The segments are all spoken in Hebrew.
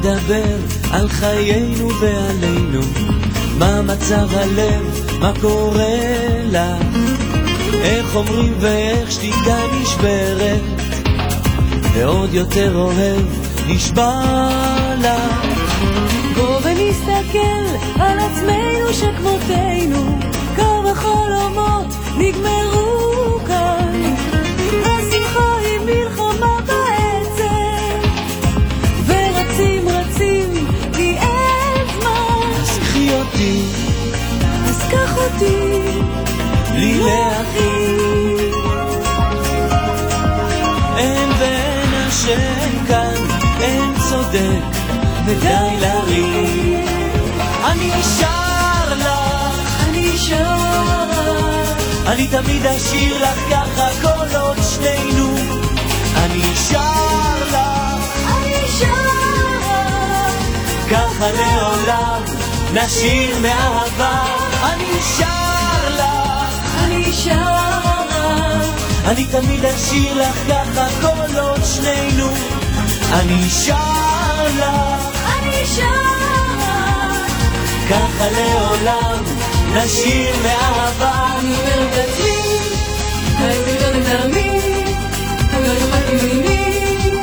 לדבר על חיינו ועלינו, מה מצב הלב, מה קורה לה, איך אומרים ואיך שתיקה נשברת, ועוד יותר אוהב נשבע לה. בוא ונסתכל על עצמנו שכמותנו, כמה חלומות נגמרו כאן, השמחה היא מלחמה בעצם, ורצים רצים כי אין זמן. אז קחי אותי, אז קח אותי, בלי להכיר, אין ואין השם כאן, אין צודק ודי לריב. אני נשאר לך, אני נשאר לך, אני תמיד אשאיר לך ככה כל עוד שנינו. אני נשאר לך, אני נשאר לך, ככה לעולם נשאיר מאהבה. אני נשאר לך, אני נשאר לך, אני תמיד אשאיר לך ככה כל עוד שנינו. אני נשאר לך, אני נשאר לך, ככה לעולם נשאיר מאהבה. אני אומרת לעצמי, הייתי יודעת תמיד, אבל לא אכפת לי ממי,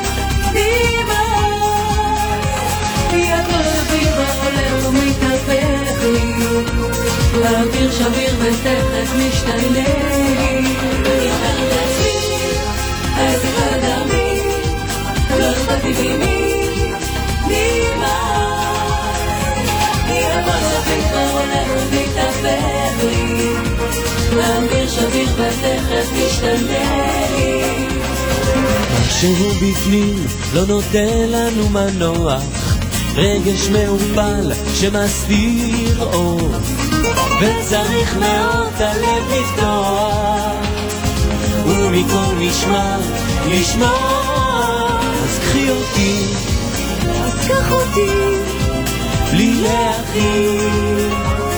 יד רביך הולך ומתהפך לי, האוויר שביר ותכף משתנה לי. אני אומרת לעצמי, הייתי יודעת תמיד, לא אכפת לי ממי, יד רביך הולך ומתהפך לי, האוויר שביר ותכף משתנה לי. משהו בפנים לא נותן לנו מנוח, רגש מעורפל שמסתיר אור, וצריך מאוד הלב לפתוח ומכל משמע לשמוע. אז קחי אותי, אז קח אותי, בלי להכיר,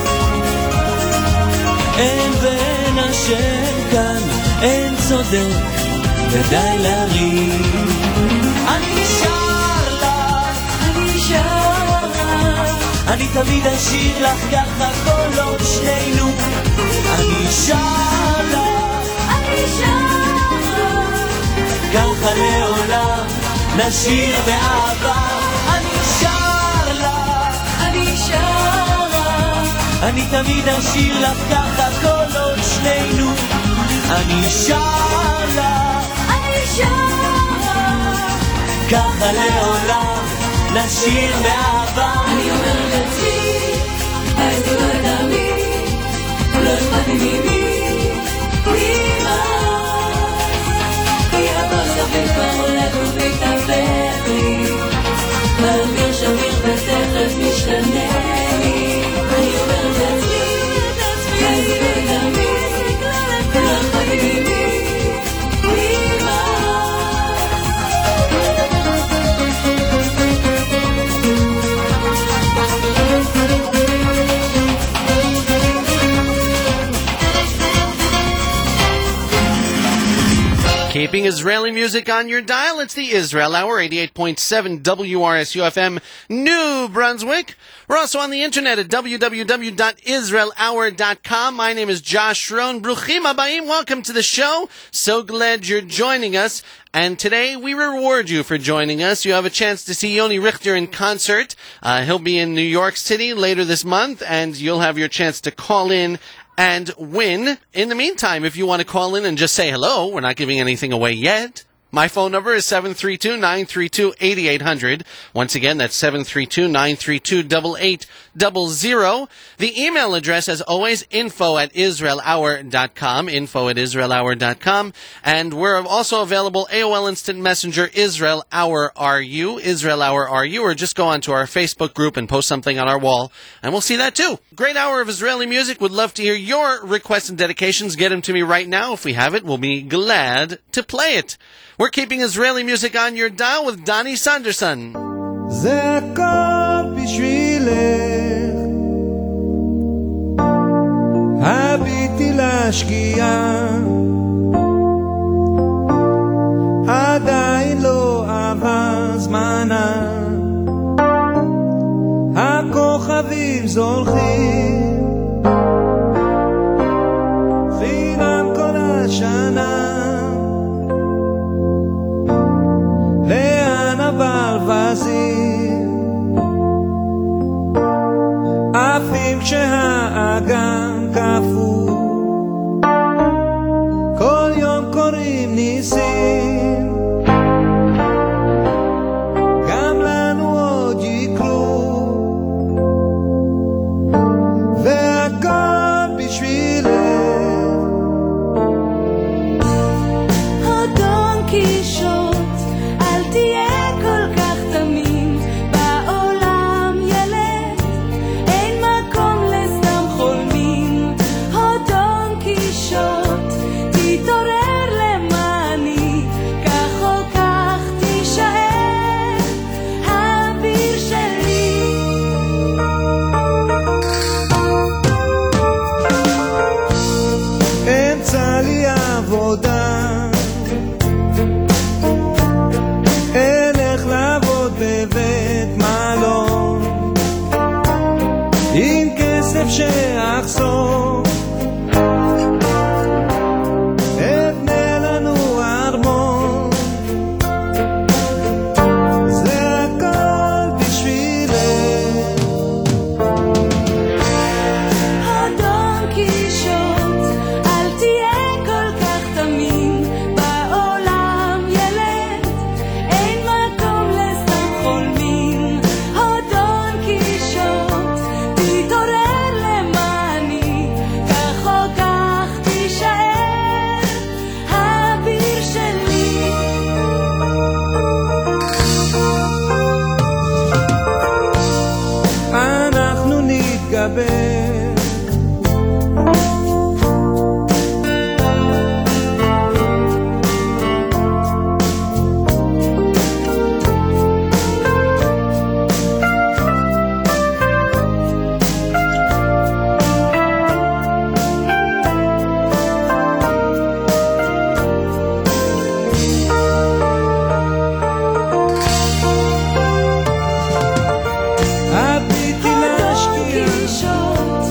אין ואין השם כאן, אין צודק ודי לריב. אני נשאר לך, אני נשאר לך, אני תמיד אשאיר לך ככה כל עוד שנינו. אני נשאר לך, אני נשאר לך, ככה לעולם נשאיר באהבה. אני נשאר לך, אני נשאר לך, אני תמיד אשאיר לך ככה כל עוד שנינו. אני נשאר לך, אני נשאר לך, ככה לעולם נשאיר באהבה. אני אומרת לעצמי, הייתי יודעת תמיד, לא אכפת לי ממי, יד רביך הולך ומתהפך לי, האוויר שביר ותכף משתנה לי. אני אומרת לעצמי, הייתי יודעת תמיד, לא אכפת לי ממי, Keeping Israeli music on your dial, it's the Israel Hour, 88.7 WRSU-FM, New Brunswick. We're also on the internet at www.israelhour.com. My name is Josh Rohn. Bruchim Habayim, welcome to the show. So glad you're joining us. And today we reward you for joining us. You have a chance to see Yoni Richter in concert. He'll be in New York City later this month, and you'll have your chance to call in and win. In the meantime, if you want to call in and just say hello, we're not giving anything away yet. My phone number is 732-932-8800. Once again, that's 732-932-8800. The email address, as always, info@israelhour.com, info@israelhour.com. And we're also available AOL Instant Messenger, Israel Hour RU, Israel Hour RU, or just go onto our Facebook group and post something on our wall, and we'll see that too. Great hour of Israeli music. Would love to hear your requests and dedications. Get them to me right now. If we have it, we'll be glad to play it. We're keeping Israeli music on your dial with Donnie Sanderson. זה הכל בשבילך, הביטי להשקיע, עדיין לא עבר זמנה, הולכים חינם כל השנה לאן הברווזים עפים כשהאגם קפוא כל יום קוראים ניסים גם לנו עוד יקרו והכל בשבילך אדון קישוט אל תהיה כל כך תמים בעולם ילד אין מקום לסתם חולמים אדון קישוט תתעורר למעני כך או כך תישאר האוויר שלי אמצע לי עבודה אלך לעבוד בבית מלון עם כסף שאחסוך אבנה לנו ארמון זה הכל בשבילך אדון קישוט אל תהיה כל כך תמים בעולם ילד אין מקום לסתם חולמים אדון קישוט תתעורר למעני כך או כך תישאר האוויר שלי אנחנו נתגבר הביטי אדון להשקיע קישוט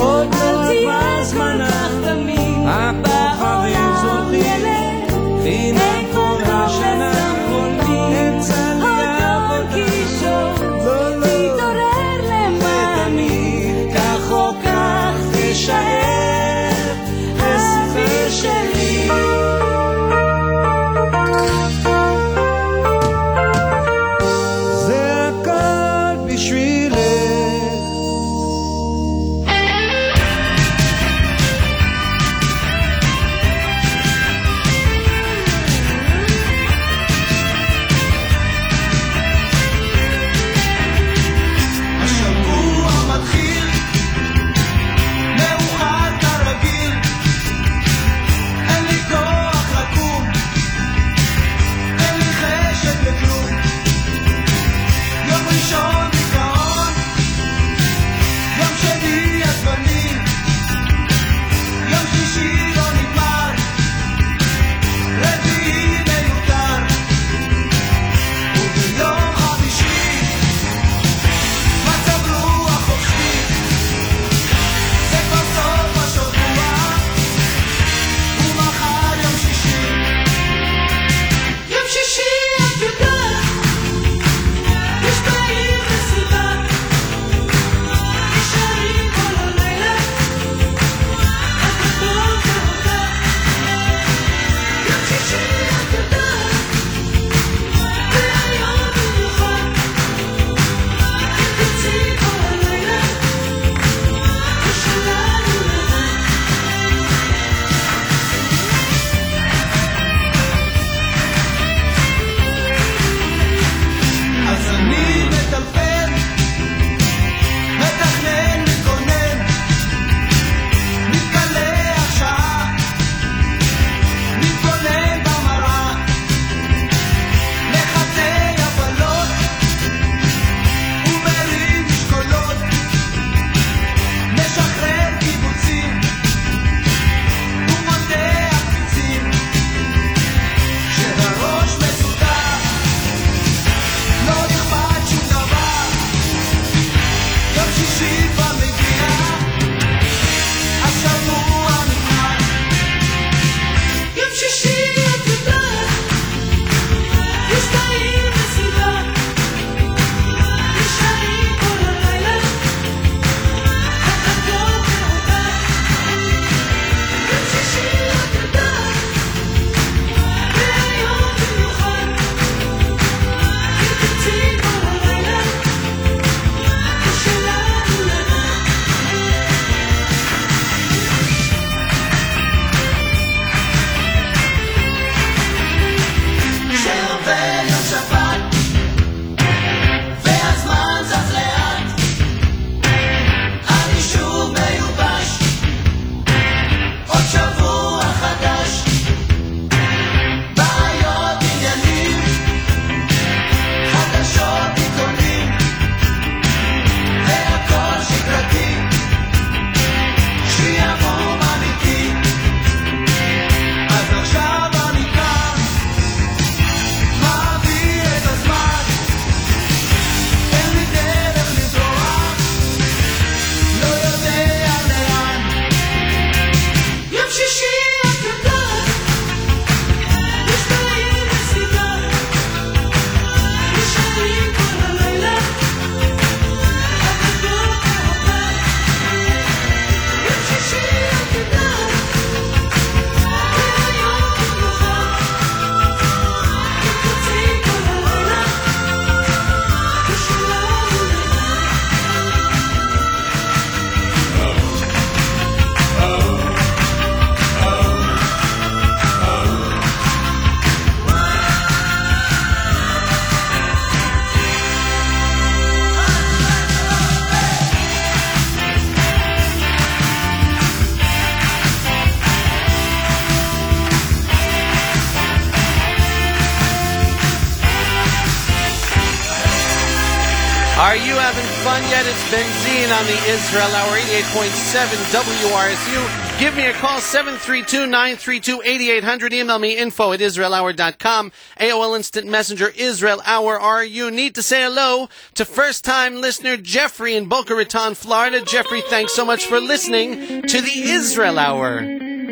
Are you having fun yet? It's Benzene on the Israel Hour, 88.7 WRSU. Give me a call, 732-932-8800. Email me, info@israelhour.com. AOL Instant Messenger, Israel Hour. Are you? Need to say hello to first-time listener Jeffrey in Boca Raton, Florida. Jeffrey, thanks so much for listening to the Israel Hour.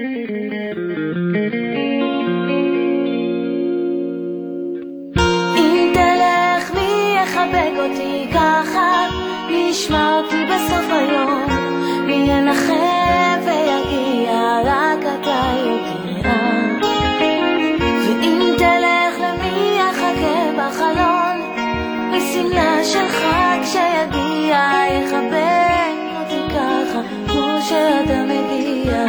יחבק אותי ככה, ישמע אותי בסוף היום, מי ינחם ויגיע, רק אתה יודע. ואם תלך למי יחכה בחלון, בשמלה שלך כשיגיע, יחבק אותי ככה, כמו שאתה מגיע.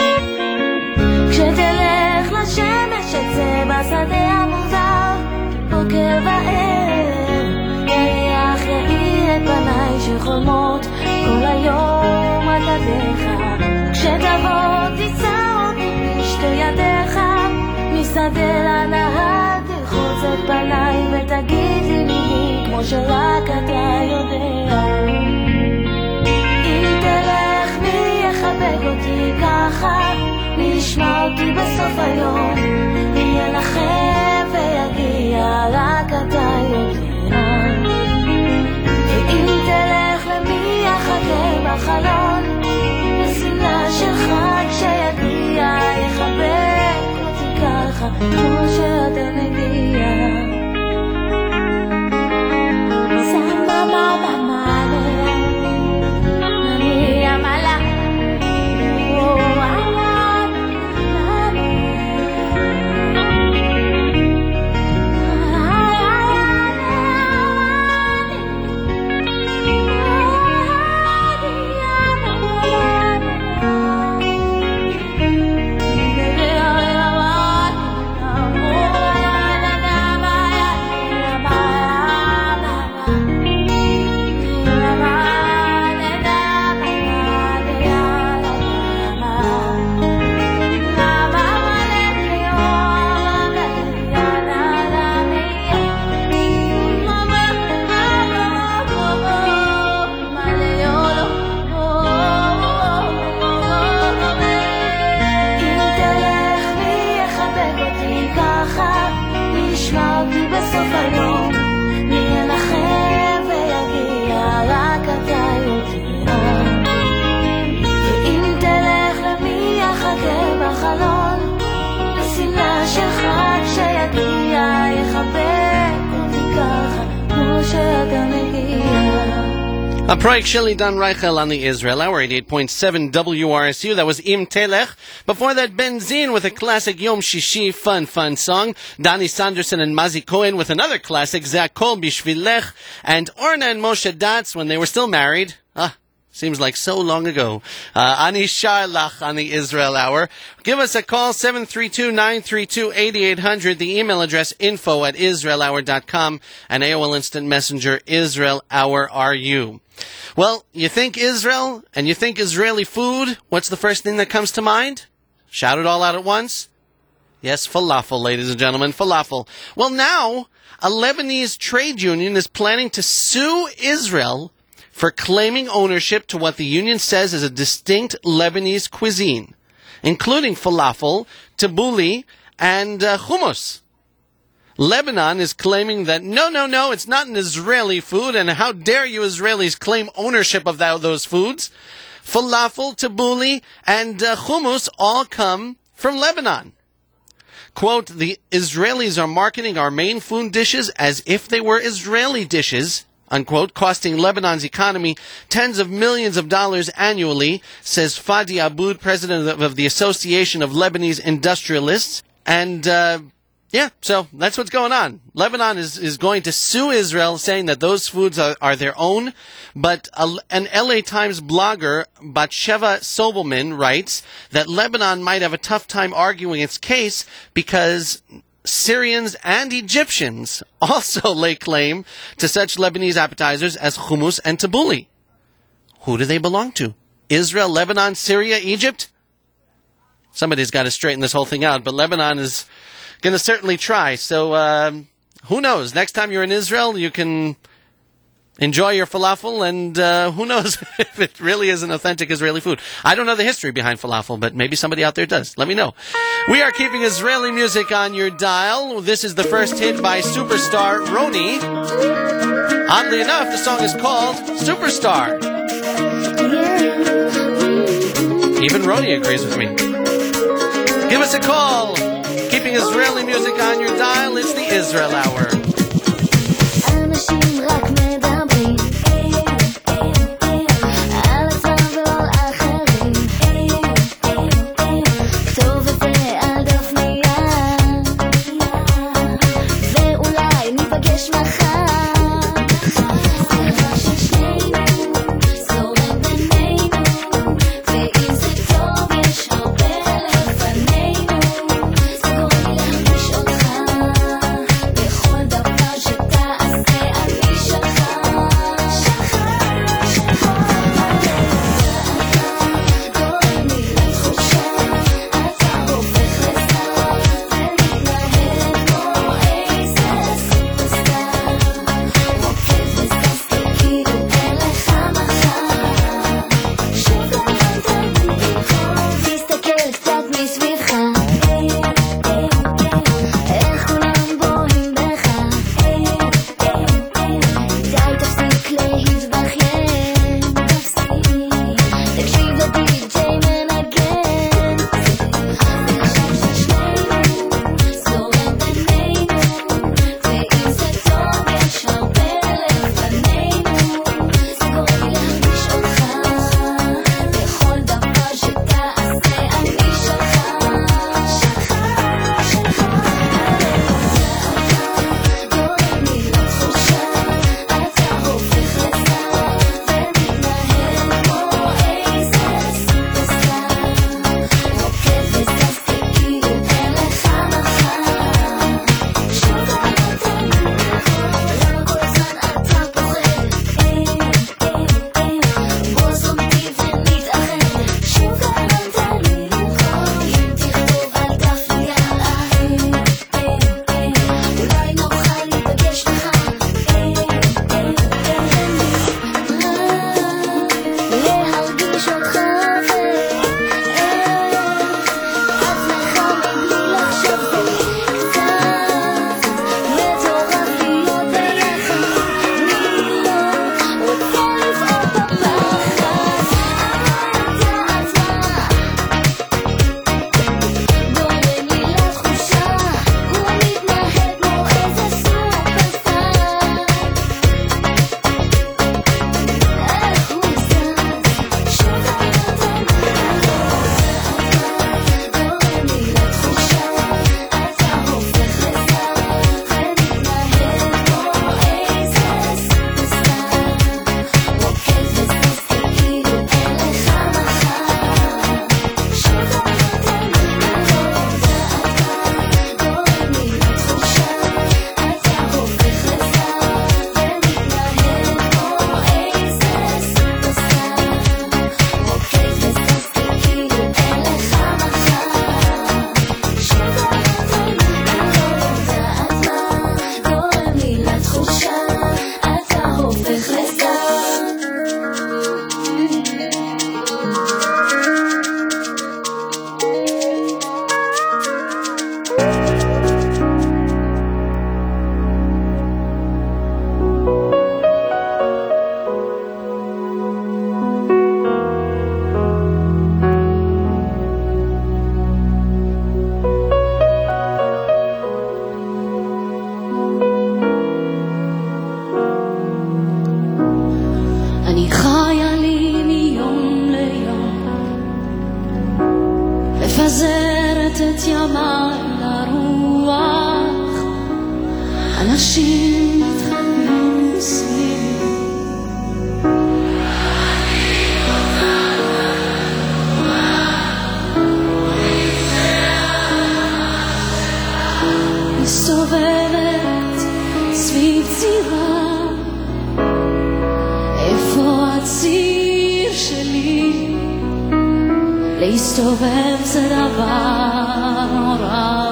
כשתלך לשמש אצא בשדה המוזר, בוקר וערב, יאיר את פניי שחולמות כל היום על ידיך. כשתבוא תישא אותי בשתי ידיך, משדה לנהר תלחוץ את פניי ותגיד לי מילים כמו שרק אתה יודע. אם תלך מי יחבק אותי ככה, מי ישמע אותי בסוף היום, מי ילחם ויגיע, רק אתה יודע. ואם תלך למי יחכה בחלון, בשמלה שלך כשיגיע, יחבק אותי ככה, כמו שאתה מגיע. סבבה במעלה, נמי המלה, A project Shelley Don Reichel on the Israel Hour, 88.7 WRSU. That was Im Telech. Before that, Benzene with a classic Yom Shishi fun song. Donnie Sanderson and Mazi Cohen with another classic, Zakol Bishvilech. And Orna and Moshe Datz when they were still married. Seems like so long ago. Ani Sharlach on the Israel Hour. Give us a call, 732-932-8800. The email address, info@israelhour.com. And AOL Instant Messenger, Israel Hour RU. Well, you think Israel and you think Israeli food, what's the first thing that comes to mind? Shout it all out at once. Yes, falafel, ladies and gentlemen, falafel. Well, now, a Lebanese trade union is planning to sue Israel for claiming ownership to what the union says is a distinct Lebanese cuisine, including falafel, tabbouleh, and hummus. Lebanon is claiming that no, it's not an Israeli food, and how dare you Israelis claim ownership of those foods. Falafel, tabbouleh, and hummus all come from Lebanon. Quote, the Israelis are marketing our main food dishes as if they were Israeli dishes, unquote, costing Lebanon's economy tens of millions of dollars annually, says Fadi Aboud, president of the Association of Lebanese Industrialists. And, so that's what's going on. Lebanon is going to sue Israel, saying that those foods are their own. But an LA Times blogger, Batsheva Sobelman, writes that Lebanon might have a tough time arguing its case because Syrians and Egyptians also lay claim to such Lebanese appetizers as hummus and tabbouleh. Who do they belong to? Israel, Lebanon, Syria, Egypt? Somebody's got to straighten this whole thing out, but Lebanon is going to certainly try. So, who knows? Next time you're in Israel, you can enjoy your falafel, and who knows if it really is an authentic Israeli food. I don't know the history behind falafel, but maybe somebody out there does. Let me know. We are keeping Israeli music on your dial. This is the first hit by superstar Roni. Oddly enough, the song is called Superstar. Even Roni agrees with me. Give us a call. Keeping Israeli music on your dial. It's the Israel Hour. אנשים רק מדברים על עצמם ולא על אחרים, כתוב את זה על דף נייר ואולי ניפגש מחר. דבר ששנינו זורם בינינו, ואם זה טוב יש הרבה לפנינו. זה קורה לי להרגיש אותך בכל דבר שתעשה. אני שלך, שלך, שלך. גורם לי לתחושה, אתה הופך לשר ומתנהל כמו איזה סופרסטאר. רוקד וזזתי כאילו אין לך מחר. שוב למדת תסתכל קצת מסביבך, איך כולם בוהים בך. די תפסיק להתבכיין, תקשיב לדי-ג'יי מנגן. ועכשיו ששנינו זורם בינינו, ואם זה טוב יש הרבה לפנינו. זה קורה לי להרגיש אותך בכל דבר שתעשה. אני שלך, שלך, שלך. גורם לי לתחושה, אתה הופך לשר ומתנהל כמו איזה סופרסטאר. רוקד וזזתי כאילו אין לך מחר. שוב למדת למה כל הזמן אתה פוחד. בוא זום איתי ונתאחד. שוב למדת אם תכתוב על דף נייר, אולי נוכל להיפגש מחר. להרגיש אותך עצמך מבלי לחשוב, זה קצת מטורף להיות ביחד. מי לא רוצה לפעול בפחד? אבל אתה עצמה גורם לי לתחושה, הוא מתנהג כמו איזה סופרסטאר. איך הוא זז, שוב למדת גורם לי לתחושה, אתה הופך לשר ומתנהל כמו איזה סופרסטאר. רוקד וזזתי כאילו אין לך מחר. שוב למדת גורם לי לתחושה, אתה הופך לשר ומתנהל כמו איזה סופרסטאר. רוקד וזזתי כאילו אין לך מחר. שוב גורם לי לתחושה, אתה הופך לשר. אני חיה לי מיום ליום, מפזרת את ימיי לרוח. אנשים מתחברים סביבי, מסתובבת סביב צירה. איפה הציר שלי? להסתובב זה דבר נורא,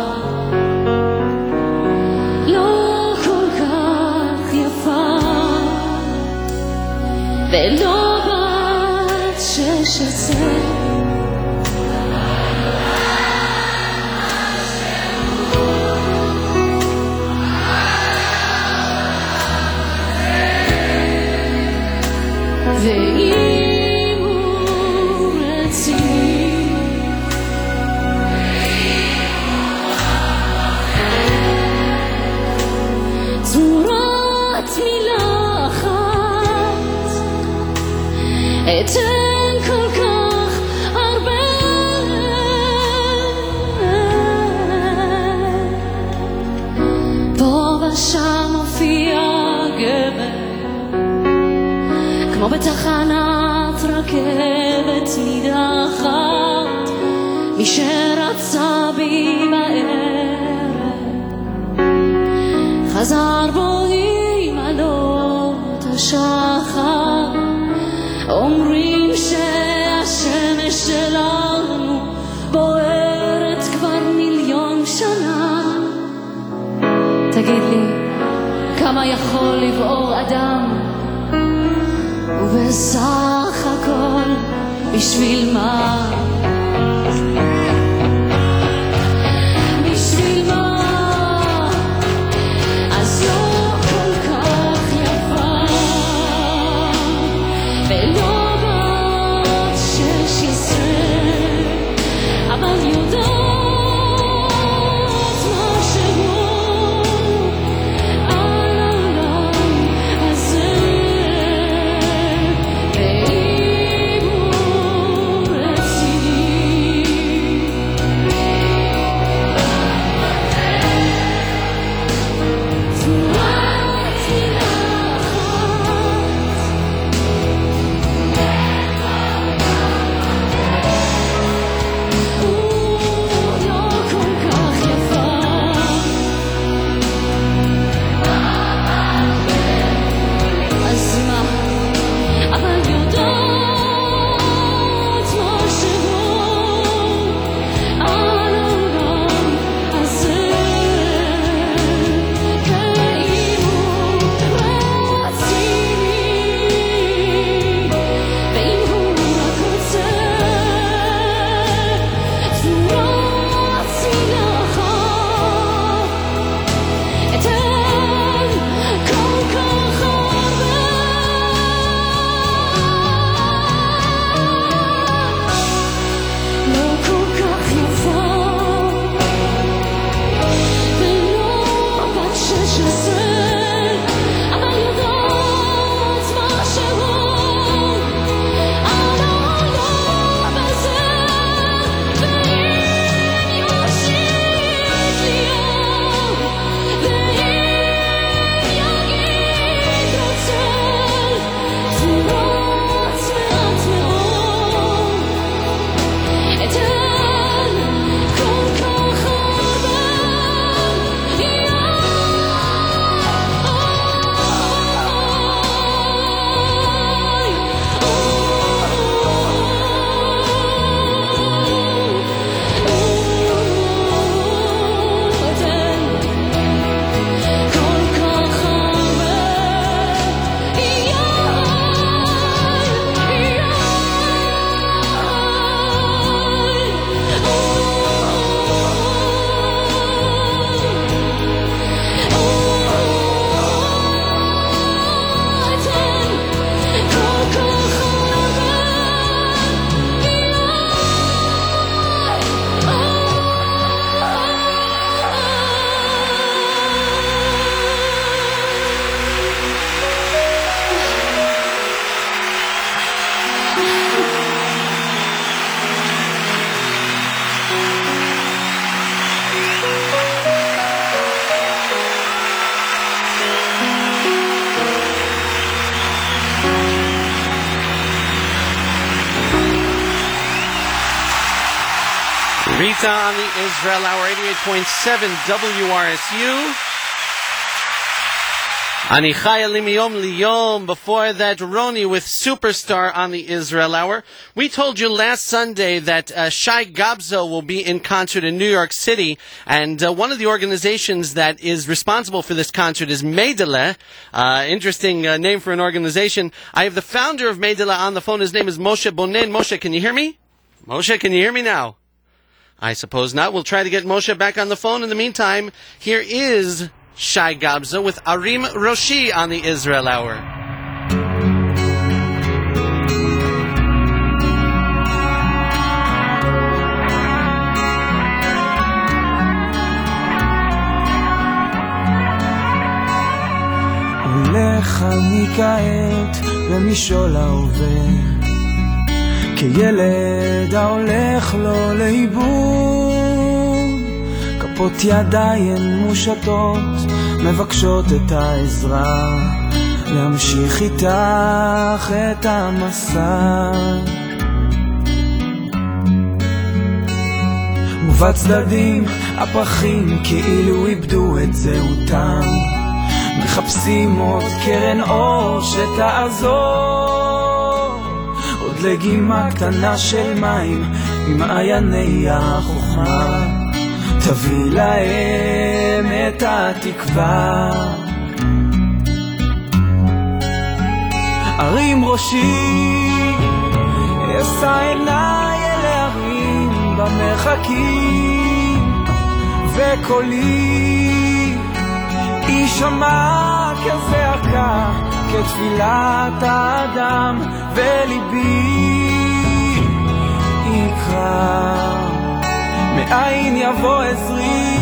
לא כל כך יפה. ולא בת 16. ואם הוא רציני צורת מילה אחת אתן כל כך הרבה פה ושם מופיע גבר כמו בתחנת רכבת נידחת מי שרצה בי בערב חזר בו עם עלות השחר אומרים שהשמש שלנו בוערת כבר 1,000,000 שנה. תגיד לי כמה יכול לבעור אדם ובסך הכל בשביל מה? בשביל מה? אז לא כל כך יפה ולא בת 16 אבל יודעת משהו על העולם הזה. Rita on the Israel Hour, 88.7 WRSU. Ani Chaya Li Miyom Liyom. Before that, Roni with Superstar on the Israel Hour. We told you last Sunday that Shai Gabzo will be in concert in New York City, and one of the organizations that is responsible for this concert is Meidele. Interesting name for an organization. I have the founder of Meidele on the phone. His name is Moshe Bonen. Moshe, can you hear me? Moshe, can you hear me now? I suppose not. We'll try to get Moshe back on the phone. In the meantime, here is Shai Gabzo with Arim Roshi on the Israel Hour. הולך אני כעת במשעול ההווה, כילד ההולך לו לאיבוד, כפות ידיים מושטות מבקשות את העזרה, להמשיך איתך את המסע. ובצדדים הפרחים כאילו איבדו את זהותם, מחפשים עוד קרן אור שתעזור, עוד לגימה קטנה של מים ממעייני החוכמה, תביא להם את התקווה. הרים ראשי, אשא עיניי אל ההרים במרחקים, וקולי יישמע כזעקה, כתפילת האדם, וליבי יקרא, מאין יבוא עזרי.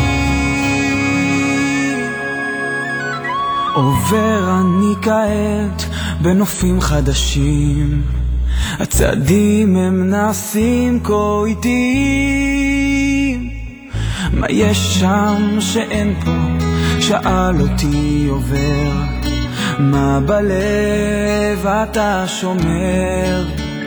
עובר אני כעת בנופים חדשים, הצעדים הם נעשים כה איטיים, מה יש שם שאין פה? שאל אותי עובר, מה בלב אתה שומר?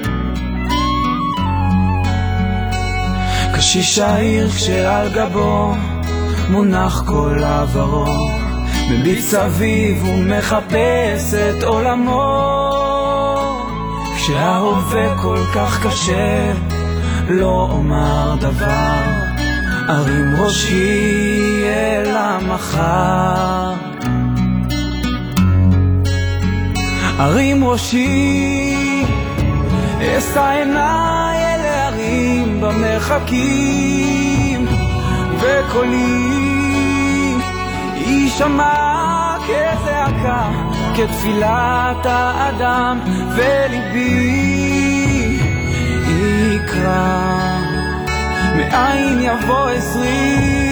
קשיש העיר כשעל גבו מונח כל עברו, מביט סביב ומחפש את עולמו, כשההווה כל כך קשה לא אומר דבר, ארים ראשי אל המחר. ארים ראשי, אשא עיניי אל ההרים במרחקים, וקולי יישמע כזעקה, כתפילת האדם, וליבי יקרא, מאין יבוא עזרי.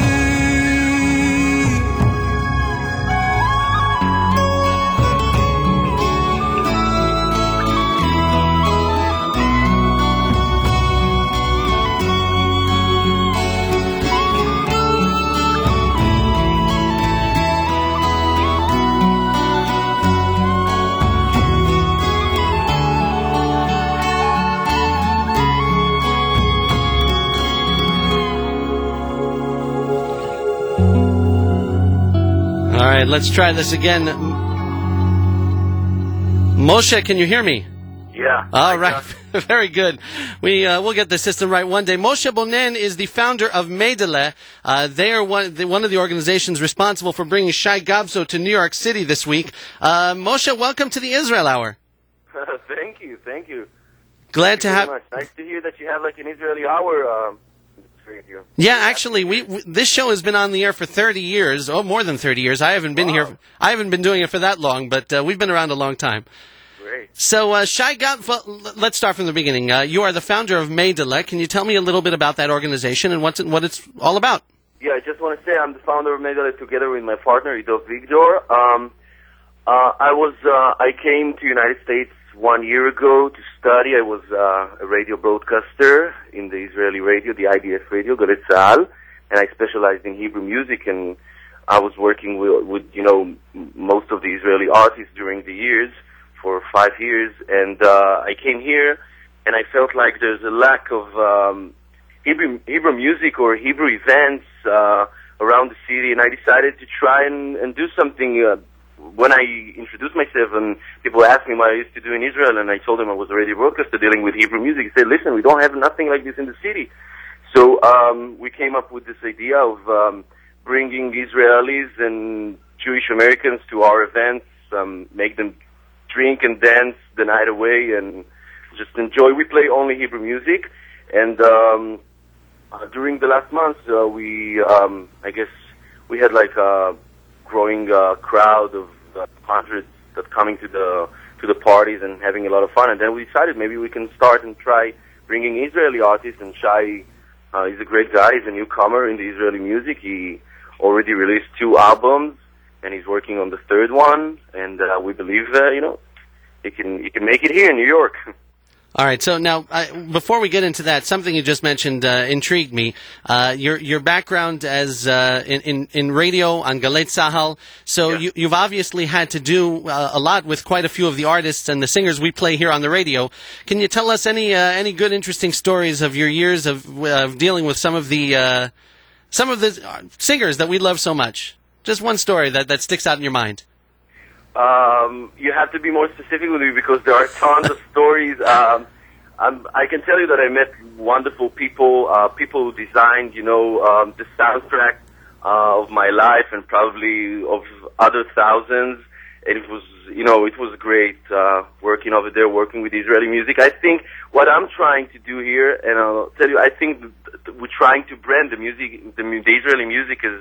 All right, let's try this again. Moshe, can you hear me? Yeah. All right. Very good. We'll get the system right one day. Moshe Bonen is the founder of Meidele. They are one of the organizations responsible for bringing Shai Gabzo to New York City this week. Moshe, welcome to the Israel Hour. Thank you. Glad to have. Nice to hear that you have like an Israeli hour. Yeah, actually, this show has been on the air for 30 years, more than 30 years. I haven't been here. I haven't been doing it for that long, but we've been around a long time. Great. So, Shai Gabzo, let's start from the beginning. You are the founder of Meidele. Can you tell me a little bit about that organization and what it's all about? Yeah, I just want to say I'm the founder of Meidele together with my partner Ido Victor. I came to the United States 1 year ago to study. I was a radio broadcaster in the Israeli radio, the IDF radio, Galei Tzahal, and I specialized in Hebrew music, and I was working with most of the Israeli artists during the years for 5 years, and I came here and I felt like there's a lack of Hebrew music or Hebrew events around the city, and I decided to try and do something when I introduced myself and people asked me what I used to do in Israel, and I told them I was a radio broadcaster dealing with Hebrew music, he said, listen, we don't have nothing like this in the city. So we came up with this idea of bringing Israelis and Jewish Americans to our events, make them drink and dance the night away and just enjoy. We play only Hebrew music, and during the last month, I guess we had like a growing crowd of hundreds that coming to the parties and having a lot of fun. And then we decided maybe we can start and try bringing Israeli artists. And Shai, he's a great guy. He's a newcomer in the Israeli music. He already released 2 albums, and he's working on the 3rd one. And we believe, he can make it here in New York. All right. So now, before we get into that, something you just mentioned intrigued me. Your background as in radio on Galei Tzahal. So Yeah. you've obviously had to do a lot with quite a few of the artists and the singers we play here on the radio. Can you tell us any good, interesting stories of your years of dealing with some of the singers that we love so much? Just one story that sticks out in your mind. You have to be more specific with me because there are tons of stories. I can tell you that I met wonderful people, people who designed, the soundtrack of my life and probably of other thousands. And it was great working over there, working with Israeli music. I think what I'm trying to do here, and I'll tell you, I think we're trying to brand the music, the Israeli music as,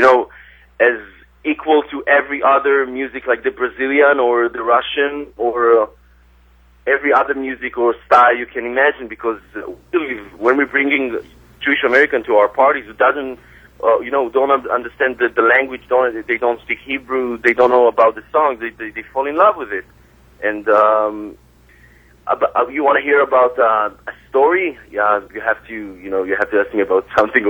as equal to every other music like the Brazilian or the Russian or every other music or style you can imagine, because when we're bringing Jewish American to our parties who doesn't, don't understand the language, they don't speak Hebrew, they don't know about the songs, they fall in love with it. And you want to hear about a story? Yeah, you have to ask me about something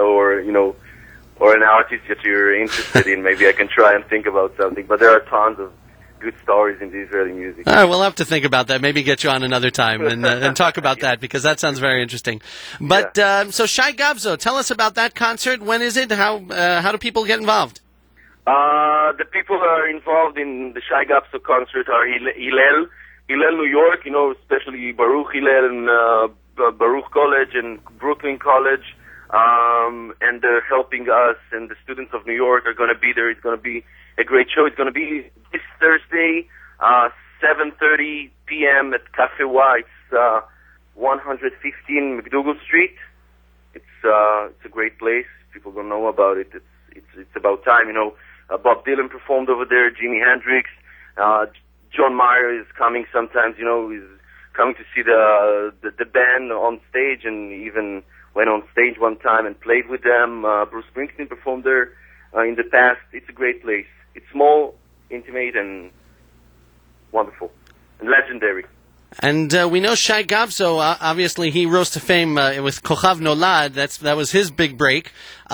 or an artist that you're interested in. Maybe I can try and think about something. But there are tons of good stories in the Israeli music. All right, we'll have to think about that. Maybe get you on another time and talk about that, because that sounds very interesting. But so Shai Gabzo, tell us about that concert. When is it? How do people get involved? The people that are involved in the Shai Gabzo concert are Hillel New York, especially Baruch Hillel and Baruch College and Brooklyn College. And they're helping us, and the students of New York are going to be there. It's going to be a great show. It's going to be this Thursday, 7:30 p.m. at Cafe Y. It's 115 McDougal Street. It's a great place. People don't know about it. It's about time. Bob Dylan performed over there. Jimi Hendrix, John Mayer is coming sometimes. He's coming to see the band on stage, and even went on stage one time and played with them. Bruce Springsteen performed there in the past. It's a great place. It's small, intimate, and wonderful, and legendary. And we know Shai Gabzo, obviously he rose to fame with Kochav Nolad. That was his big break.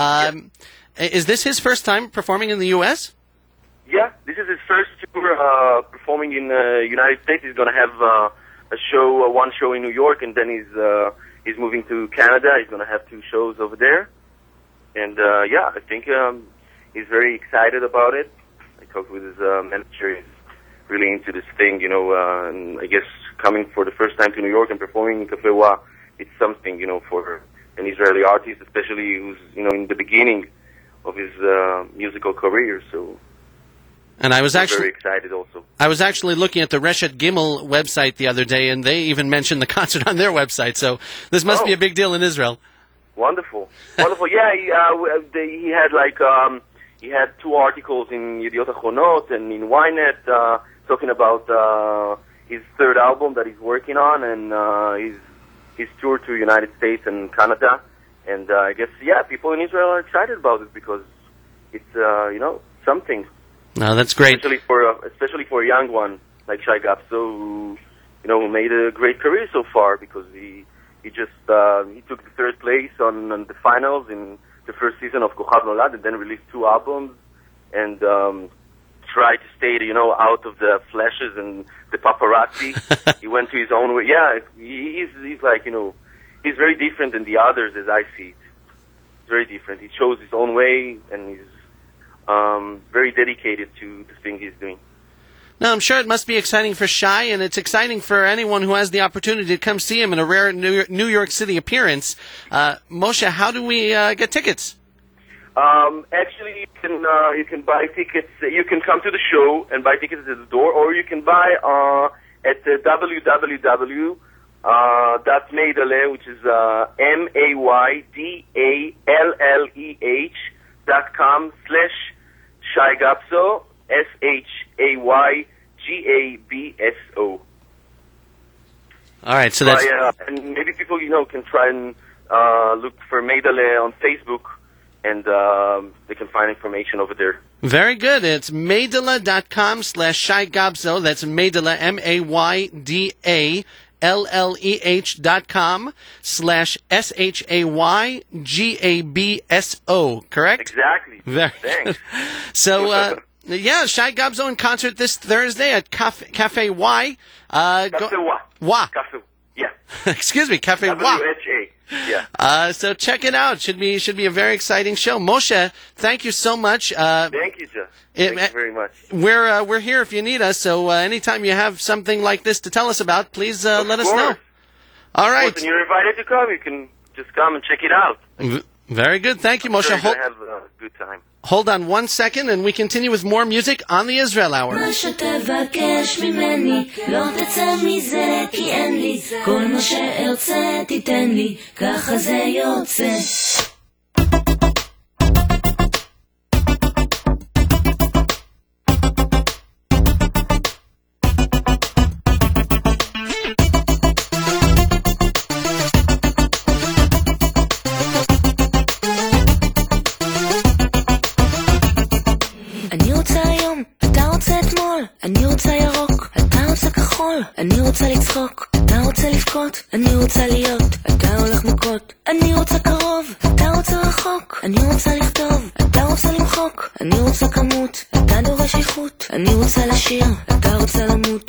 Is this his first time performing in the U.S.? Yeah, this is his first tour performing in the United States. He's going to have one show in New York, and then he's moving to Canada. He's going to have 2 shows over there. And, I think he's very excited about it. I talked with his manager. He's really into this thing, and I guess coming for the first time to New York and performing in Cafe Wa, it's something, for an Israeli artist, especially who's, in the beginning of his musical career. So, and I was very excited also. I was actually looking at the Reshet Gimel website the other day, and they even mentioned the concert on their website. So this must be a big deal in Israel. Wonderful. Yeah, he had he had 2 articles in Yediot Achronot and in Ynet talking about his 3rd album that he's working on, and his tour to United States and Canada. And I guess people in Israel are excited about it because it's something. No, that's great. Especially for a young one like Shai Gabzo, who made a great career so far, because he took the 3rd place on the finals in the first season of Kochav Nolad, and then released 2 albums, and tried to stay, out of the flashes and the paparazzi. He went to his own way. Yeah, he's like, he's very different than the others as I see it. He's very different. He chose his own way, and he's very dedicated to the thing he's doing. Now, I'm sure it must be exciting for Shai, and it's exciting for anyone who has the opportunity to come see him in a rare New York City appearance. Moshe, how do we get tickets? Actually, you can buy tickets. You can come to the show and buy tickets at the door, or you can buy at www.maydaleh, which is maydalleh.com/Shai Gabso, SHAYGABSO. All right, so that's... and maybe people, can try and look for Maydaleh on Facebook, and they can find information over there. Very good. It's maydaleh.com/Shai Gabso. That's Maydaleh, MAYDALEH.com/SHAYGABSO, correct? Exactly. Thanks. So, yeah, Shai Gabso in concert this Thursday at Cafe Y. Cafe Wa. Cafe, yeah. Excuse me, Cafe Wa. WHA. Yeah. So check it out. Should be a very exciting show. Moshe, thank you so much. Thank you, Jeff. Thank you very much. We're here if you need us. So anytime you have something like this to tell us about, please let us know. All right. And you're invited to come. You can just come and check it out. Very good. Thank you, Moshe. Sure, you're gonna have a good time. Hold on 1 second, and we continue with more music on the Israel Hour. מה שתבקש ממני, לא תצא מזה כי אין לי, כל מה שארצה תיתן לי, ככה זה יוצא. אני רוצה ירוק, אתה רוצה כחול, אני רוצה לצחוק, אתה רוצה לבכות, אני רוצה להיות, אתה הולך מכות, אני רוצה קרוב, אתה רוצה רחוק, אני רוצה לכתוב, אתה רוצה למחוק, אני רוצה כמות, אתה דורש איכות, אני רוצה לשיר, אתה רוצה למות.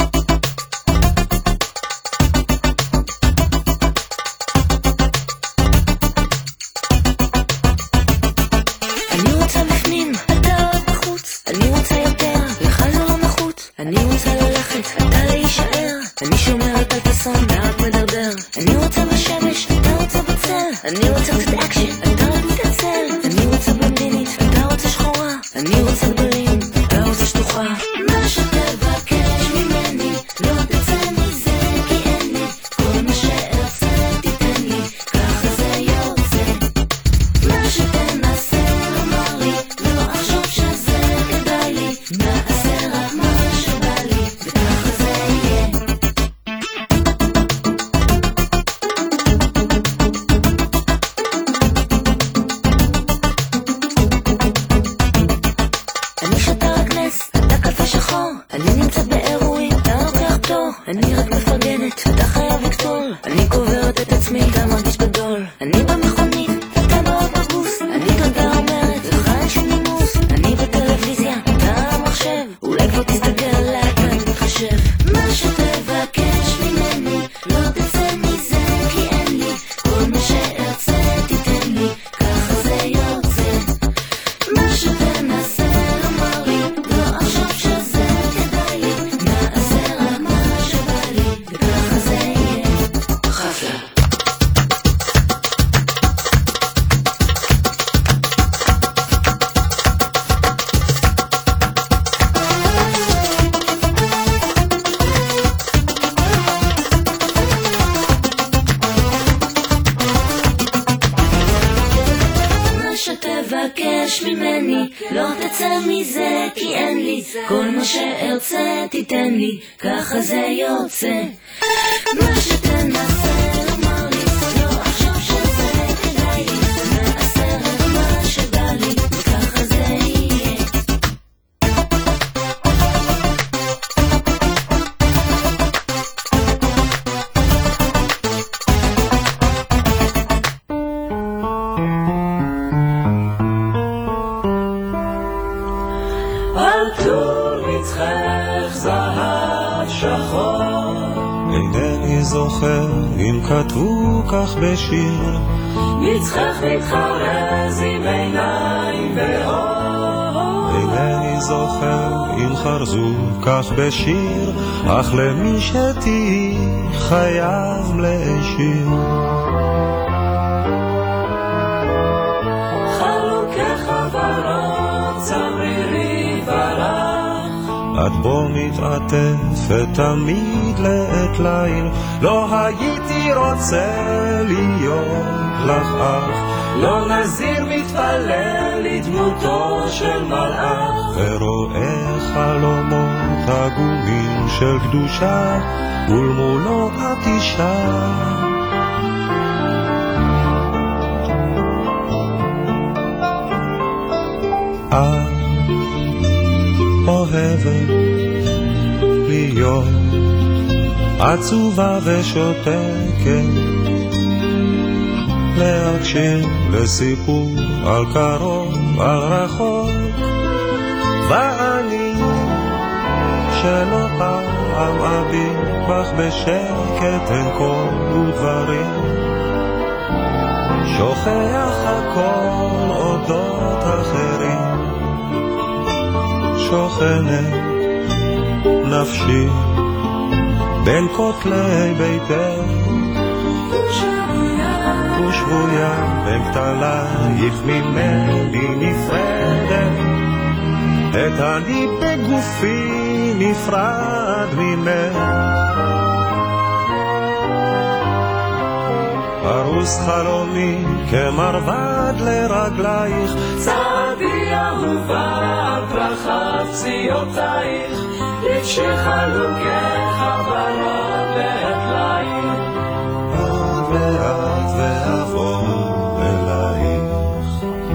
אני רוצה בפנים, אתה עוד בחוץ, אני רוצה יותר, לך זה לא נחות, אני רוצה ללכת, אתה להישאר, אני שומרת על פסון, מעט מדרדר, אני רוצה בשמש, אתה רוצה בצל, אני רוצה קצת אקשן, אתה עוד מתעצל, אני רוצה בלונדינית, אתה רוצה שחורה, אני רוצה גדולים, אתה רוצה שטוחה. מה שתבקש ממני, לא תצא מזה כי אין לי, כל מה שארצה תיתן לי, ככה זה יוצא. מה שתנסה לומר לי, לא אחשוב שזה כדאי לי, נעשה רק מה שבא לי, וככה זה יהיה. אני שותה רק נס, אתה קפה שחור, אני נמצאת באירועים, אתה לוקח פטור, אני רק מפרגנת, אתה חייב לקטול, אני קוברת את עצמי, אתה מרגיש גדול, אני במכונית, אתה באוטובוס, אני תודה אומרת, לך אין שום נימוס, אני בטלוויזיה, אתה המחשב, אולי כבר תסתכל עליי, אתה מתחשב. מה שתבקש ממני, לא תצא מזה כי אין לי, כל מה שארצה תיתן לי, ככה זה יוצא. מה שתנסה לומר לי, לא אחשוב שזה כדאי לי, נעשה רק מה שבא לי, וככה זה יהיה. חפלה. מה שתבקש ממני, לא תצא מזה כי אין לי, כל מה שארצה תיתן לי, ככה זה יוצא. מה שתנסה לומר לי, לא אחשוב שזה כדאי לי, נעשה רק מה שבא לי, וככה זה יהיה. על טור מצחך זהב שחור, אינני זוכר אם כתבו כך בשיר, מצחך מתחרז עם עיניים ואור, זוכר אם חרזו כך בשיר, אך למי שתהי חייב להשאיר. חלוקך ורוד צמרירי ורח, את בו מתעטפת תמיד לעת ליל, לא הייתי רוצה להיות לך אח, לא נזיר מתפלל לדמותו של מלאך, ורואה חלומות עגומים של קדושה, ולמולו את אישה. את אוהבת להיות עצובה ושותקת, להקשיב לסיפור על קרוב, על רחוק, ואני שלא פעם אביט בך בשקט אין כל ודברים, שוכח הכל אודות אחרים, שוכנת נפשי בין כותלי ביתך, ושבויה בין כתלייך ממני נפרדת, את אני בגופי נפרד ממך, פרוס חלומי כמרבד לרגלייך, צעדי אהובה על פרחת פציעותייך, כשחלוקך ורוד לעת ליל, עוד מעט ואבוא אלייך.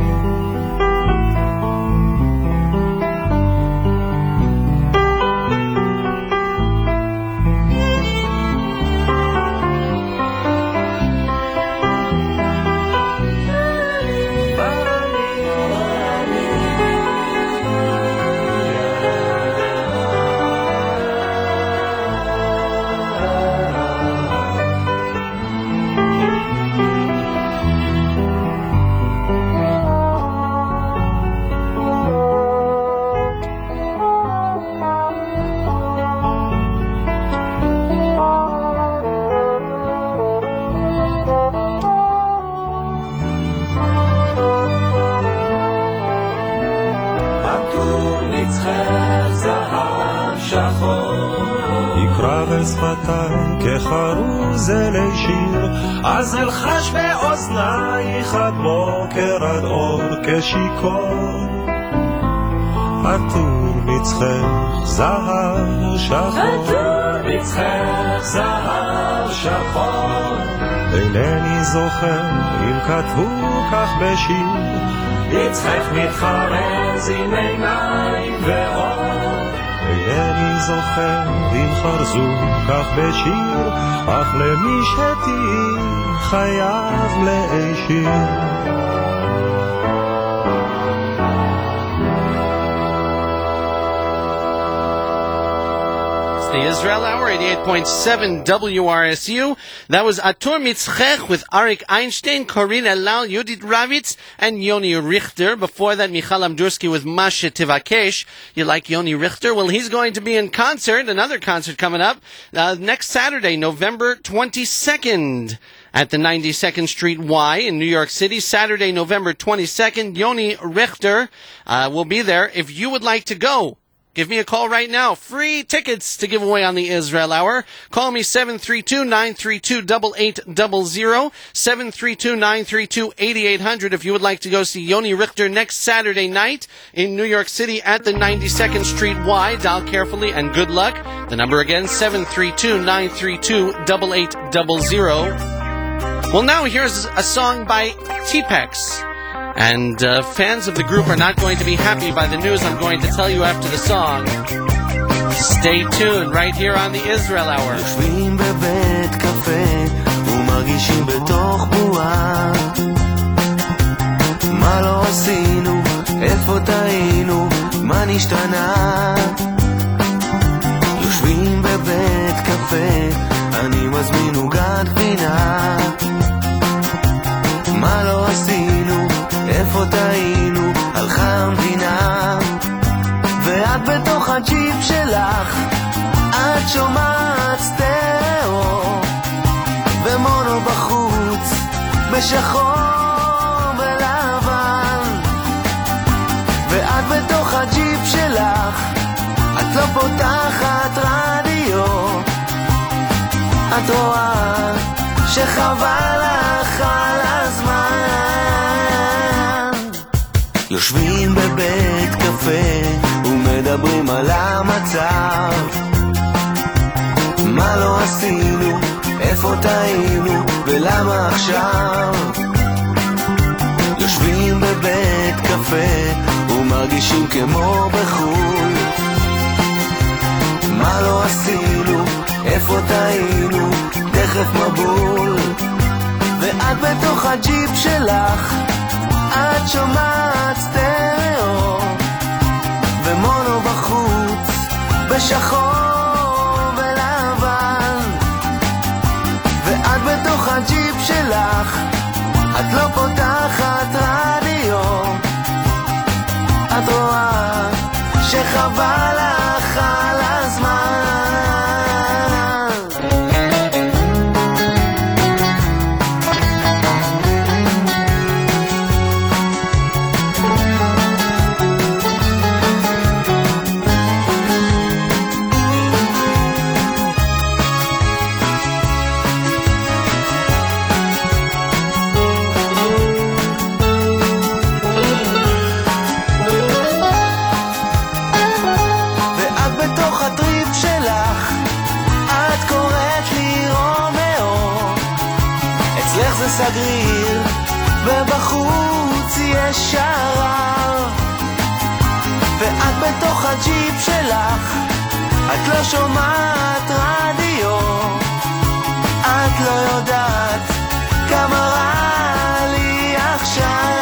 יקרא בשפתיי כחרוז אלי שיר, אז אלחש באוזנייך עד בוקר עד אור כשיקור, עטור מצחך זהב שחור, עטור מצחך זהב שחור, אינני זוכר אם כתבו כך בשיר, מצחך מתחרז עם עיניים ואור, אינני זוכר אם חרזו כך בשיר, אך למי שתהי חייב להשאיר. The Israel Hour, 88.7 WRSU. That was Atur Mitzchech with Arik Einstein, Corinne Elal, Yudit Ravitz, and Yoni Richter. Before that, Michal Amdursky with Masha Tivakesh. You like Yoni Richter? Well, he's going to be in concert, another concert coming up, next Saturday, November 22nd. At the 92nd Street Y in New York City, Saturday, November 22nd. Yoni Richter will be there. If you would like to go, give me a call right now. Free tickets to give away on the Israel Hour. Call me 732-932-8800, 732-932-8800 if you would like to go see Yoni Richter next Saturday night in New York City at the 92nd Street Y. Dial carefully and good luck. The number again, 732-932-8800. Well, now here's a song by T-Pex. And fans of the group are not going to be happy by the news I'm going to tell you after the song. Stay tuned right here on the Israel Hour. יושבים בבית קפה ומרגישים בתוך בועה, מה לא עשינו, איפה טעינו, מה נשתנה. יושבים בבית קפה, אני מזמין עוגת גבינה, מה לא עשינו, איפה טעינו, הלכה המדינה. שלך את שומעת סטריאו ומונו בחוץ בשחור ולבן ואת בתוך הג'יפ שלך את לא פותחת רדיו את רואה שחבל לך על הזמן יושבים בבית קפה ומדברים על המצב מה לא עשינו, איפה טעינו ולמה עכשיו יושבים בבית קפה ומרגישים כמו בחול מה לא עשינו, איפה טעינו, תכף מבול ואת בתוך הג'יפ שלך את שומעת סטריאו ומונו בחוץ בשחור ולבן ואת בתוך הג'יפ שלך את לא פותחת רדיו את רואה שחבל לך על הזמן סגריר ובחוץ יש שרב ואת בתוך הג'יפ שלך את לא שומעת רדיו את לא יודעת כמה רע לי עכשיו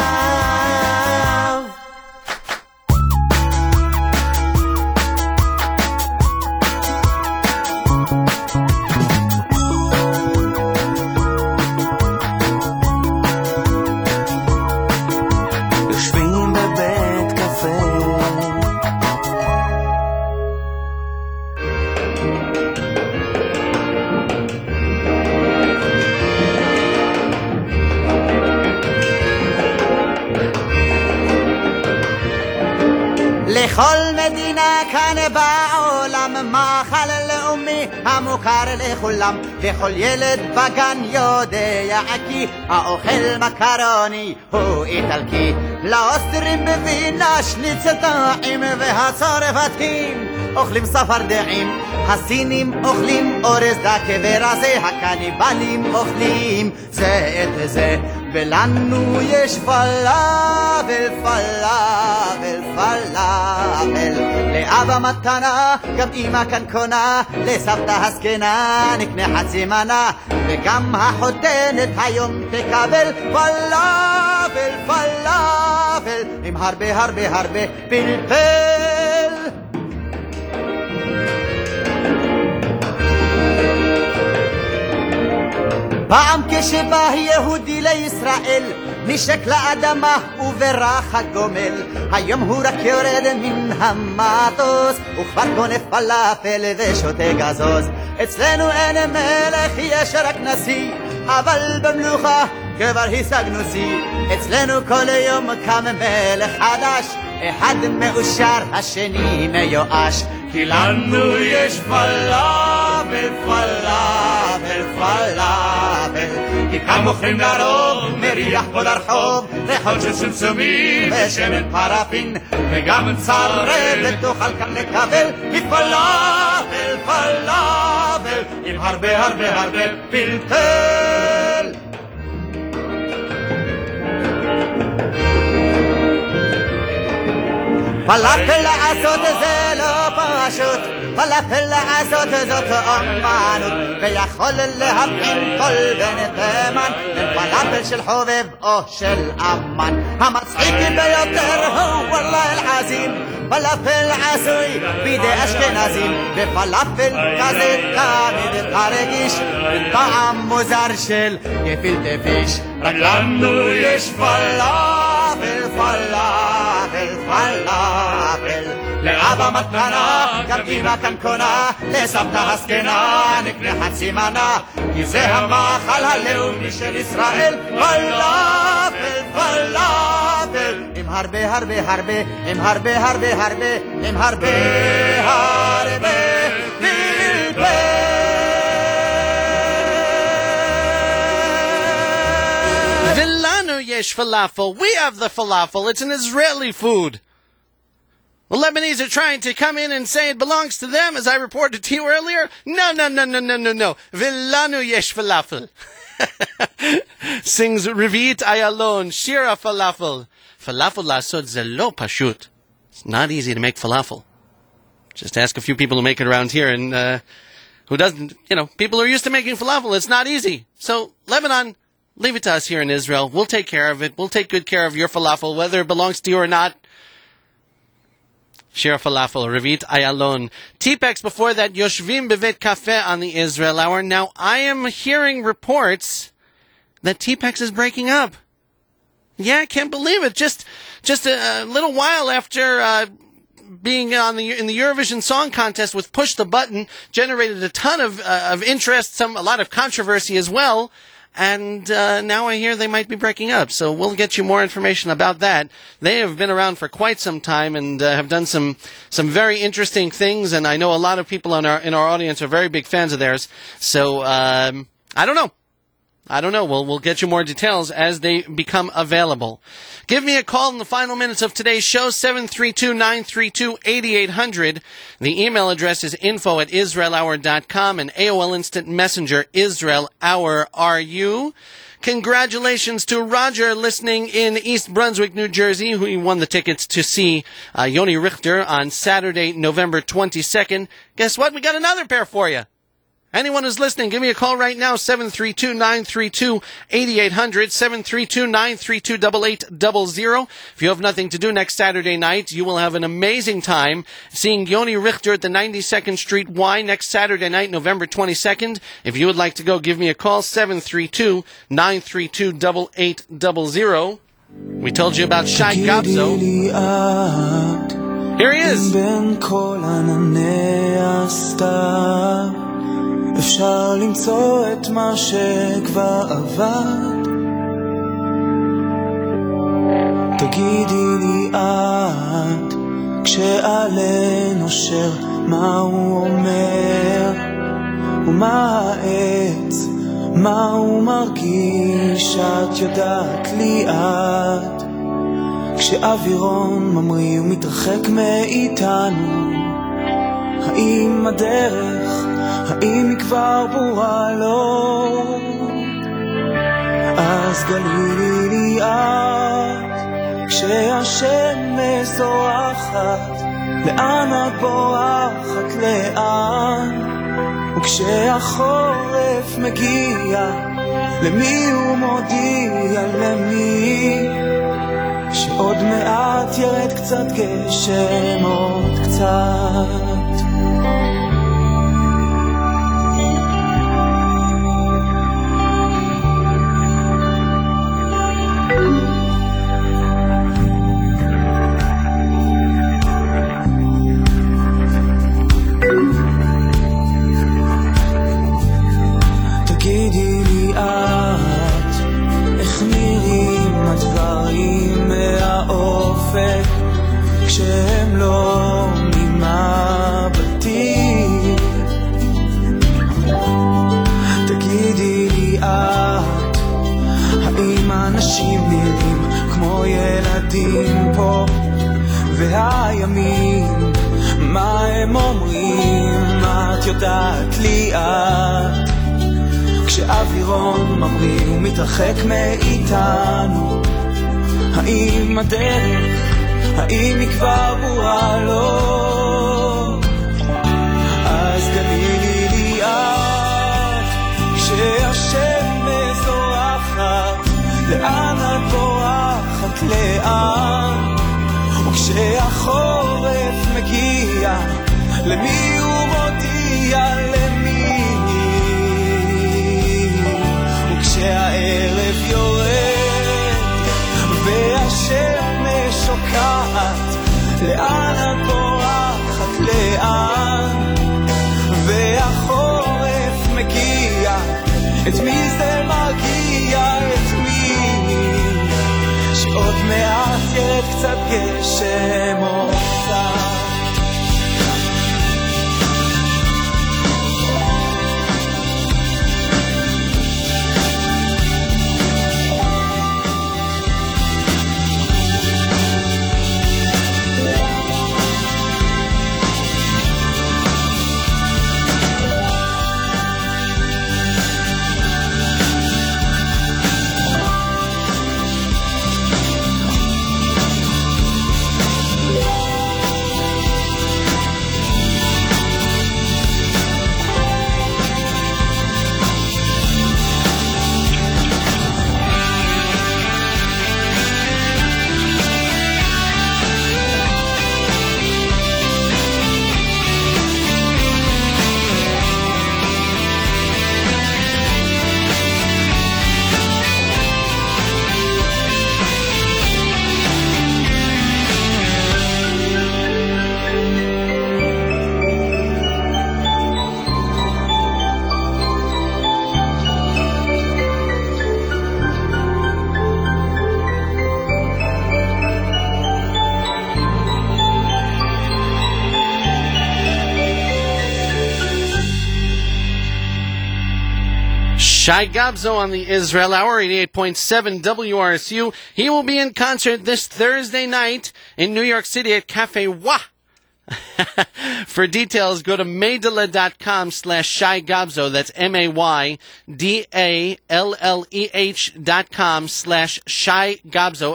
לכל מדינה כאן בעולם מאכל לאומי המוכר לכולם וכל ילד בגן יודע כי האוכל מקרוני הוא איטלקי לאוסטרים בווינה שניצל טעים והצרפתים אוכלים ספרדעים הסינים אוכלים אורז דקה ורזה הקניבלים אוכלים זה את זה ולנו יש פלאבל פלאבל פלאבל לאבא מתנה גם אמא כאן קונה לסבתא הזקנה נקנה חצי מנה וגם החותנת היום תקבל פלאבל פלאבל עם הרבה הרבה הרבה פלפל פעם כשבא יהודי לישראל נשק לאדמה וברח הגומל היום הוא רק יורד מן המטוס וכבר קונה פלאפל ושותה גזוז אצלנו אין מלך יש רק נשיא אבל במלוכה כבר השגנו שיא אצלנו כל יום קם מלך חדש אחד מאושר השני מיואש כי לנו יש פלאפל פלאפל פלאפל כי כאן מוכרים לרוב מריח פה לרחוב ריחות של סמסומים ושמן פרפין וגם צרבת תוכל כאן לקבל כי פלאפל פלאפל עם הרבה הרבה הרבה פלפל פלאפל לעשות זה לא פשוט פלאפל לעשות זאת אומנות ויכול להבחין כל בן תימן בין פלאפל של חובב או של אמן המצחיק ביותר הוא וואלה אל-עזים פלאפל עשוי בידי אשכנזים ופלאפל כזה תמיד תרגיש בטעם מוזר של גפילטע פיש רק לנו יש פלאפל פלאפל פלאפל אבא מתנה, גם אמא כאן קונה, לסבתא הזקנה נקנה חצי מנה, כי זה המאכל הלאומי של ישראל, פלאפל, פלאפל, עם הרבה הרבה הרבה, עם הרבה הרבה הרבה, עם הרבה הרבה פלפל. Vilanu yesh falafel. We have the falafel. It's an Israeli food. The Lebanese are trying to come in and say it belongs to them, as I reported to you earlier. No. Vilanu yesh falafel. Sings Rivit Ayalon, Shira falafel. Falafel lasod ze lo pashut. It's not easy to make falafel. Just ask a few people who make it around here, and who doesn't, people who are used to making falafel. It's not easy. So, Lebanon, leave it to us here in Israel. We'll take care of it. We'll take good care of your falafel, whether it belongs to you or not. Shira falafel, Revit Ayalon. T-Pex before that, Yoshvim Bevet Cafe on the Israel Hour. Now, I am hearing reports that T-Pex is breaking up. Yeah, I can't believe it. Just a little while after being in the Eurovision Song Contest with Push the Button, generated a ton of interest, a lot of controversy as well. And now I hear they might be breaking up. So we'll get you more information about that. They have been around for quite some time and have done some very interesting things. And I know a lot of people in our audience are very big fans of theirs. So I don't know. We'll get you more details as they become available. Give me a call in the final minutes of today's show, 732-932-8800. The email address is info@israelhour.com and AOL Instant Messenger, Israel Hour RU. Congratulations to Roger listening in East Brunswick, New Jersey, who won the tickets to see Yoni Richter on Saturday, November 22nd. Guess what? We got another pair for you. Anyone who's listening, give me a call right now, 732-932-8800, 732-932-8800. If you have nothing to do next Saturday night, you will have an amazing time seeing Yoni Richter at the 92nd Street Y next Saturday night, November 22nd. If you would like to go, give me a call, 732-932-8800. We told you about Shai Gabzo. Here he is. אפשר למצוא את מה שכבר עבד תגידי לי את כשעלה נושר מה הוא אומר ומה העץ מה הוא מרגיש את יודעת לי את כשאווירון ממריא ומתרחק מאיתנו האם הדרך האם היא כבר ברורה לו אז גלי לי את כשהשמש זורחת לאן את בורחת לאן וכשהחורף מגיע למי הוא מודיע למי שעוד מעט ירד קצת גשם עוד קצת תגידי לי את איך נראים הדברים מהאופק כשהם לא ממבטי תגידי לי את האם אנשים נראים כמו ילדים פה והימים מה הם אומרים את יודעת לי את כשאווירון ממריא ומתרחק מאיתנו האם הדרך האם היא כבר ברורה לו אז גלי לי את כשהשמש זורחת לאן את בורחת לאן וכשהחורף מגיע למי הוא מודיע למי וכשהערב יורד והשמש שוקעת לאן את בורחת לאן והחורף מגיע את מי זה מגיע את מי שעוד מעט ירד קצת גשם או קצת Shai Gabzo on the Israel Hour, 88.7 WRSU. He will be in concert this Thursday night in New York City at Cafe Wah. For details, go to maydaleh.com/Shai Gabzo. That's MAYDALLEH.com/Shai Gabzo,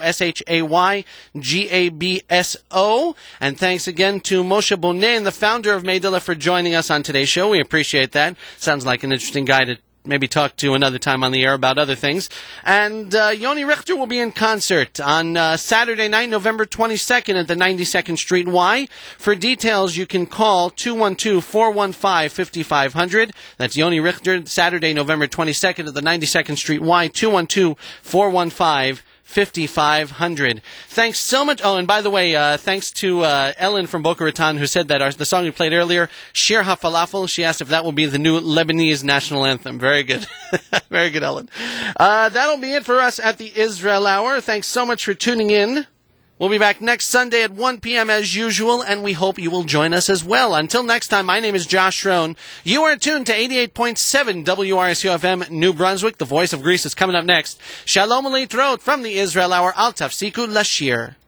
SHAYGABSO. And thanks again to Moshe Bonin, the founder of Maydaleh, for joining us on today's show. We appreciate that. Sounds like an interesting guy to maybe talk to another time on the air about other things. And Yoni Richter will be in concert on Saturday night, November 22nd at the 92nd Street Y. For details, you can call 212-415-5500. That's Yoni Richter, Saturday, November 22nd at the 92nd Street Y, 212-415-5500. 5500. Thanks so much. Oh, and by the way, thanks to Ellen from Boca Raton, who said that the song we played earlier, Shir HaFalafel, she asked if that will be the new Lebanese national anthem. Very good. Very good, Ellen. That'll be it for us at the Israel Hour. Thanks so much for tuning in. We'll be back next Sunday at 1 p.m. as usual, and we hope you will join us as well. Until next time, my name is Josh Rohn. You are tuned to 88.7 WRSU-FM New Brunswick. The Voice of Greece is coming up next. Shalom Aleichrot from the Israel Hour. Al Tafsiku Lashir.